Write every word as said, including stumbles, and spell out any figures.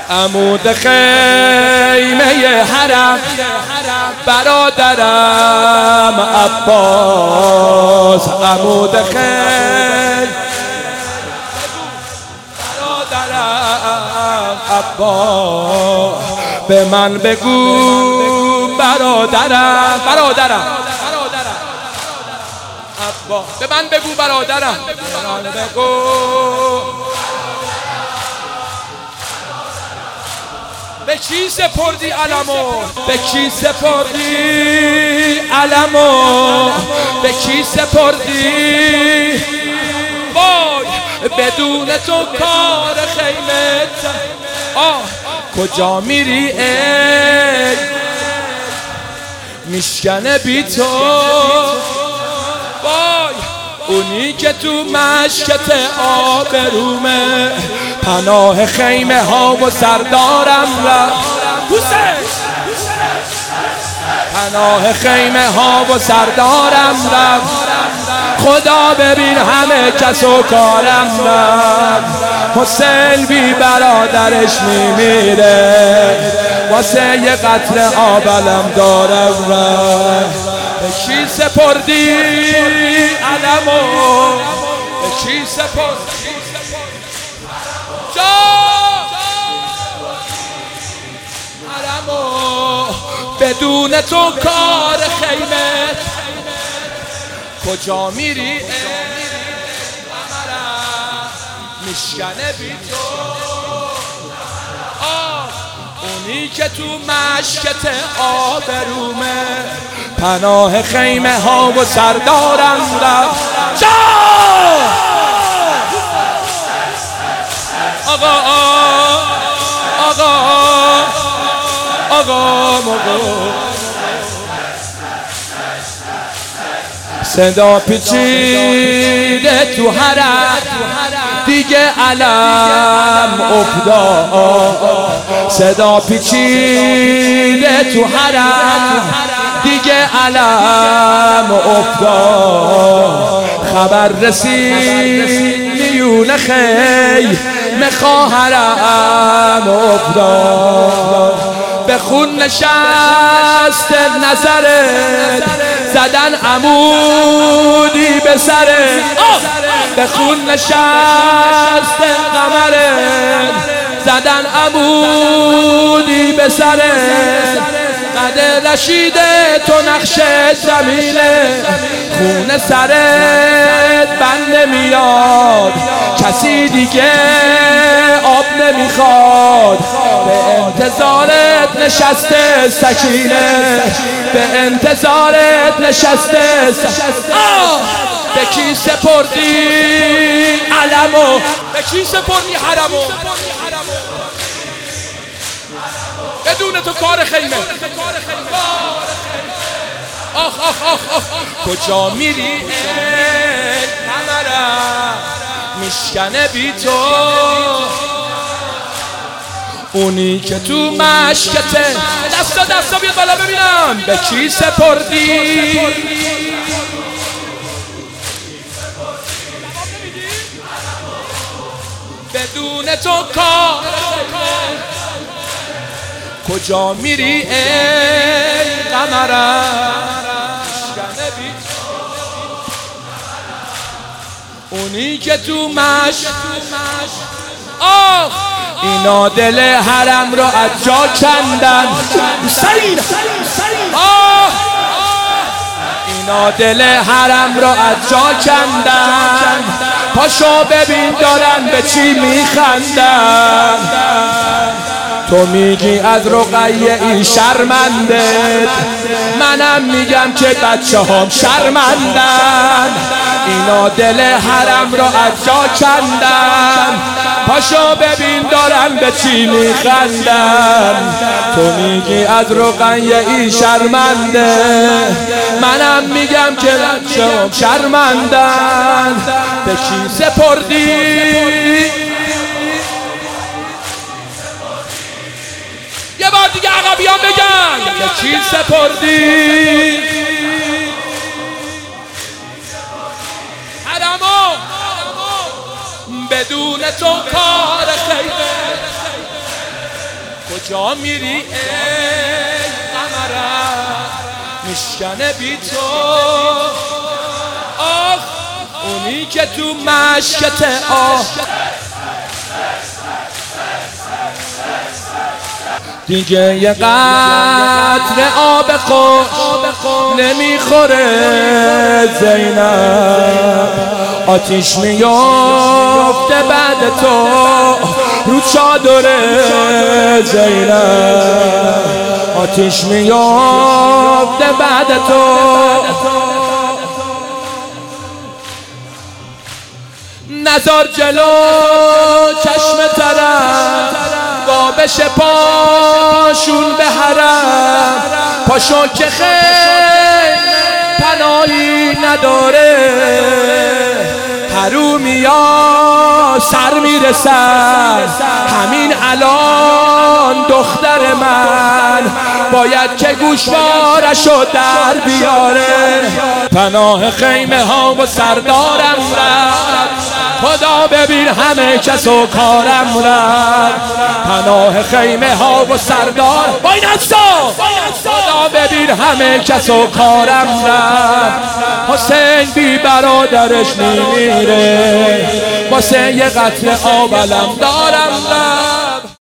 عمود خیمه حرم برادرم عباس، عمود خیمه برادرم عباس، به من بگو برادرم برادرم عباس، به من بگو برادرم، به من بگو به کی سپردی علمو، به کی سپردی علمو، به کی سپردی وای بدون تو کار خیمت آه کجا میری ای میشکنه بی تو وای اونی که تو مشکت آبرومه پناه خیمه ها و سردارم رفت پناه خیمه ها و سردارم رفت خدا ببین همه کس و کارم رفت حسین بی برادرش میمیره واسه یه قطره آبلم دارم رفت به کی سپردی علمو به کی سپردی علمو بدون تو کار خیمت کجا میری میشکنه بی تو اونی که تو مشکت آبرومه پناه خیمه ها و سردارم رفت جا آقا آقا آقا آقا صدا پیچیده تو حرم دیگه علم افتاد صدا پیچیده تو حرم دیگه علم افتاد خبر رسید میون خیمه خواهرم افتاد به خون نشست نظرت زدن عمودی به سرت به خون نشست قمرت زدن عمودی به سرت قد رشیده تو نقش زمینه خون سرت بند نمیاد کسی دیگه آب نمیخواد به انتظارت نشسته سکینه به انتظارت نشسته آه به کی سپردی علمو به کی سپردی حرمو بدون تو کار خیمه آخ آخ آخ آخ کجا میری قمرم میشکنه بی تو اونی که تو مشکته دستا دستا بیاد بالا ببینم به کی سپردی بدون تو کار کجا میری ای قمرم اونی که تو مش آخ اینا دل حرم رو از جا کندن حسین آه اینا دل حرم رو از جا کندن پاشو ببین دارن به چی میخندن تو میگی از رقیه این شرمنده منم میگم که بچه هم شرمندن اینا دل حرم رو از جا کندن پاشو ببین دارن به چی میخندن تو میگی از رقیه این شرمنده منم میگم که بچه هم شرمندن به کی سپردی یه بار دیگه عقبیان بگن به کی سپردی حرمو بدون تو کار خیمه کجا میری ای قمرم میشکنه بی تو آخ اونی که تو مشکت آه دیگه یه قطره آب خوش نمیخوره زینب آتیش میفته بعد تو رو چادر زینب آتیش میفته بعد تو نزار جلو چشم طرف با بشه پاشون به حرم پاشو که خیلی پناهی نداره حرومیا سر میرسن همین الان دختر من باید که گوشوارشو در بیاره پناه خیمه ها و سردارم رفت خدا ببین همه کس و کارم رفت پناه خیمه ها و سردار وای نسا خدا ببین همه کس و کارم رفت حسین بی برادرش میمیره واسه یه قطره آب علم دارم رفت